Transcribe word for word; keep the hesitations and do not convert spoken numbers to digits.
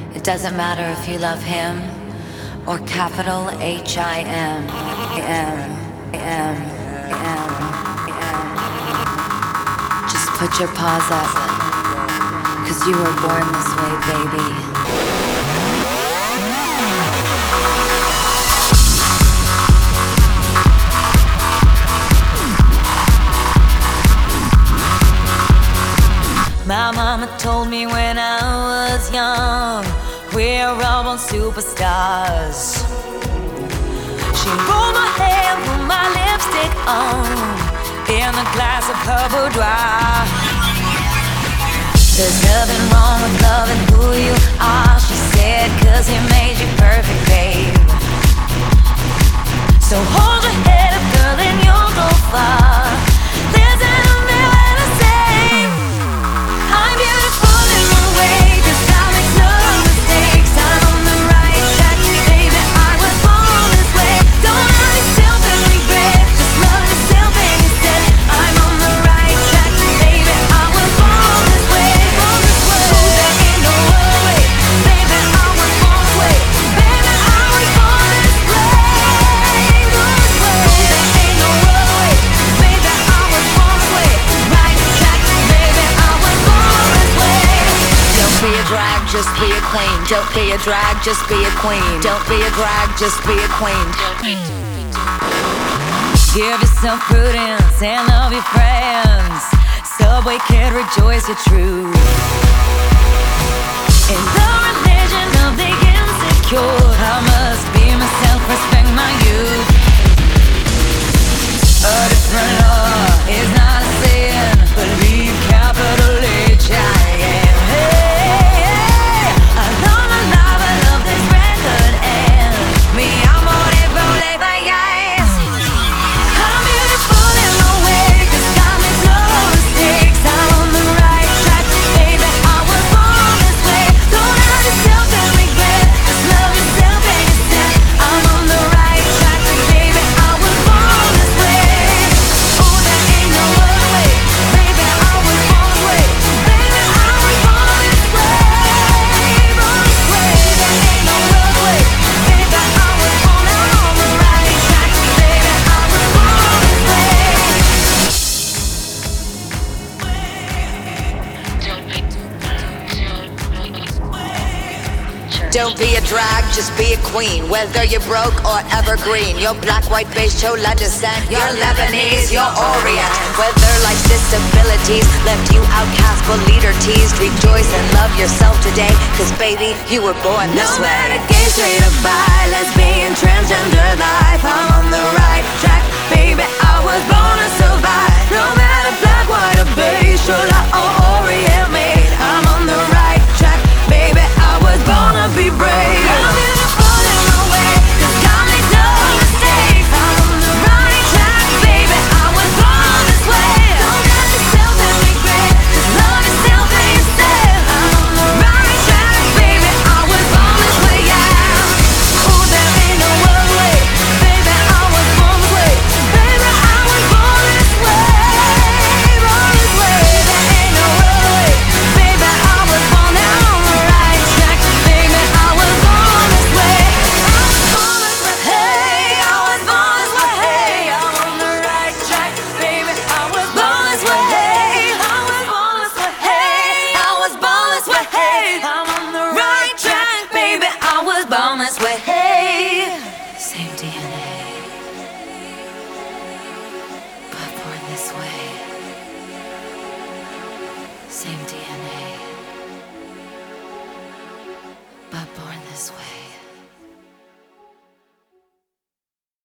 It doesn't matter if you love him or capital H I M. M, M, M, M. Just put your paws up, 'cause you were born this way, baby. My mama told me when I was young, we're all born superstars. She rolled my hair, put my lipstick on, in a glass of her boudoir. There's nothing wrong with loving who you are, she said, 'cause he made you perfect, babe. So hold your head up, girl, and you'll go far. Listen to me when I say I'm beautiful in my way, 'cause I make no mistakes. I'm on the right track, baby, I was born this way. Don't hurt yourself and regret, just love yourself instead. I'm on the right track, baby, I was born this way. Born this way. Oh, there ain't no other way, baby, I was born this way. Baby, I was born this way. Born this way. Oh, there ain't no other way, baby, I was born this way. Right track, baby, I was born this way. Don't be a drag, just be a queen. Don't be a drag, just be a queen. Don't be a drag, just be a queen. Give yourself prudence and love your friends. Subway kid, rejoice your truth. In the religion of the insecure, I must be myself, respect my youth. A different law is not a sin, believe capital H I M. Hey, hey, I love my life, I love this record, and me, I'm on it, roll it, my eyes. I'm beautiful in my way, 'cause God makes no mistakes. I'm on the right track, baby, I was born this way. Don't hurt yourself and regret, just love yourself instead. I'm on the right track, baby, I was born this way. Oh, there ain't no other way, baby, I was born this way. Baby, I was born this way. Born this way. There ain't no other way, baby, I was born. I'm on the right track, baby, I was born this way. Don't be a drag, just be a queen. Whether you're broke or evergreen, you're black, white, beige, chola descent, you're Lebanese, you're Orient. Whether life's disabilities left you outcast but leader teased, rejoice and love yourself today, 'cause baby, you were born this No way. matter gay, straight or bi, lesbian, transgender life, I'm on the right track, baby, I was born to survive. No matter black, white or beige, chola or Orient made, I'm on the right track, baby, I was born to be brave. I'm beautiful in my way, 'cause God makes no mistakes. I'm on the right track, baby, I was born this way. Don't hurt yourself and regret, just love yourself instead. I'm on the right track, baby, I was born this way, yeah. Oh, there ain't no other way, baby, I was born this way. Baby, I was born this way. Born this way. There ain't no other way, baby, I was born. I'm on the right track, baby, I was born this way. I was born this way. Hey, I was born this way. Hey, I'm on the right track, baby, I was born this way. Hey, I was born this way. Hey, I was born this way. Hey, I'm on the right track, baby, I was born this way. Hey, same D N A, but born this way. Same D N A, but born this way.